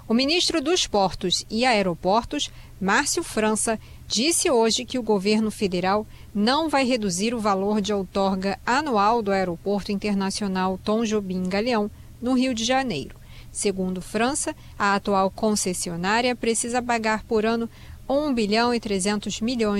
O ministro dos Portos e Aeroportos, Márcio França, disse hoje que o governo federal não vai reduzir o valor de outorga anual do Aeroporto Internacional Tom Jobim Galeão, no Rio de Janeiro. Segundo França, a atual concessionária precisa pagar por ano R$ 1,3 bilhão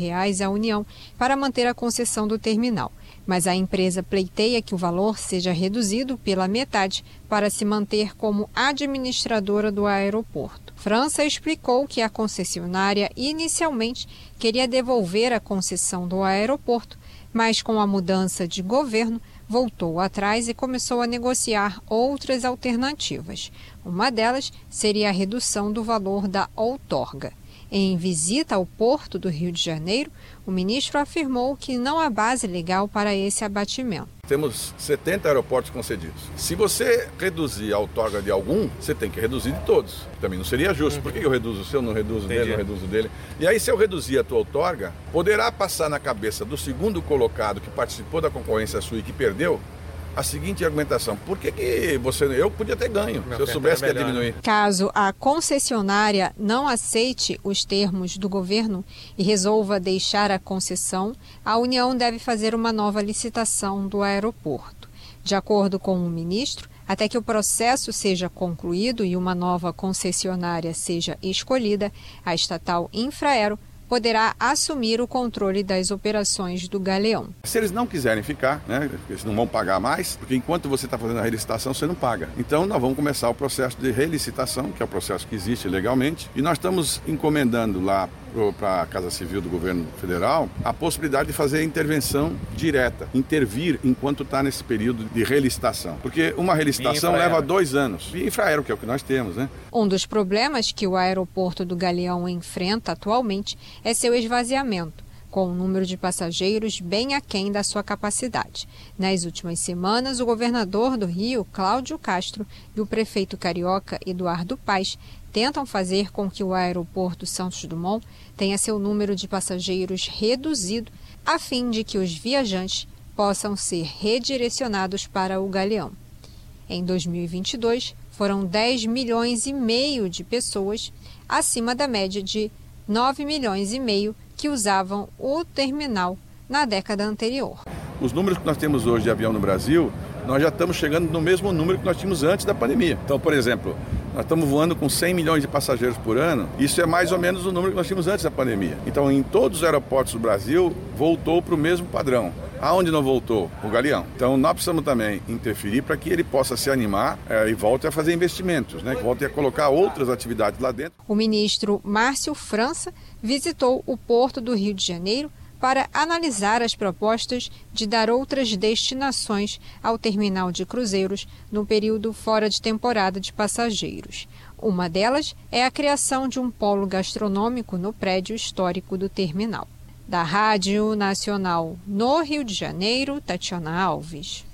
à União para manter a concessão do terminal. Mas a empresa pleiteia que o valor seja reduzido pela metade para se manter como administradora do aeroporto. França explicou que a concessionária inicialmente queria devolver a concessão do aeroporto, mas com a mudança de governo voltou atrás e começou a negociar outras alternativas. Uma delas seria a redução do valor da outorga. Em visita ao Porto do Rio de Janeiro, o ministro afirmou que não há base legal para esse abatimento. Temos 70 aeroportos concedidos. Se você reduzir a outorga de algum, você tem que reduzir de todos. Também não seria justo. Por que eu reduzo o seu, não reduzo o dele, não reduzo o dele? E aí, se eu reduzir a tua outorga, poderá passar na cabeça do segundo colocado que participou da concorrência sua e que perdeu, a seguinte argumentação: por que eu podia ter ganho se eu soubesse que ia diminuir? Caso a concessionária não aceite os termos do governo e resolva deixar a concessão, a União deve fazer uma nova licitação do aeroporto. De acordo com o ministro, até que o processo seja concluído e uma nova concessionária seja escolhida, a estatal Infraero poderá assumir o controle das operações do Galeão. Se eles não quiserem ficar, eles não vão pagar mais, porque enquanto você está fazendo a relicitação, você não paga. Então, nós vamos começar o processo de relicitação, que é o processo que existe legalmente, e nós estamos encomendando lá para a Casa Civil do Governo Federal a possibilidade de fazer intervenção direta, intervir enquanto está nesse período de relicitação. Porque uma relicitação leva 2 anos. E Infraero, que é o que nós temos, né? Um dos problemas que o aeroporto do Galeão enfrenta atualmente é seu esvaziamento, com o número de passageiros bem aquém da sua capacidade. Nas últimas semanas, o governador do Rio, Cláudio Castro, e o prefeito carioca, Eduardo Paes, tentam fazer com que o aeroporto Santos Dumont tenha seu número de passageiros reduzido, a fim de que os viajantes possam ser redirecionados para o Galeão. Em 2022, foram 10,5 milhões de pessoas, acima da média de 9,5 milhões que usavam o terminal na década anterior. Os números que nós temos hoje de avião no Brasil, nós já estamos chegando no mesmo número que nós tínhamos antes da pandemia. Então, por exemplo, nós estamos voando com 100 milhões de passageiros por ano. Isso é mais ou menos o número que nós tínhamos antes da pandemia. Então, em todos os aeroportos do Brasil, voltou para o mesmo padrão. Aonde não voltou? O Galeão. Então, nós precisamos também interferir para que ele possa se animar e volte a fazer investimentos, que volte a colocar outras atividades lá dentro. O ministro Márcio França visitou o Porto do Rio de Janeiro para analisar as propostas de dar outras destinações ao terminal de cruzeiros no período fora de temporada de passageiros. Uma delas é a criação de um polo gastronômico no prédio histórico do terminal. Da Rádio Nacional no Rio de Janeiro, Tatiana Alves.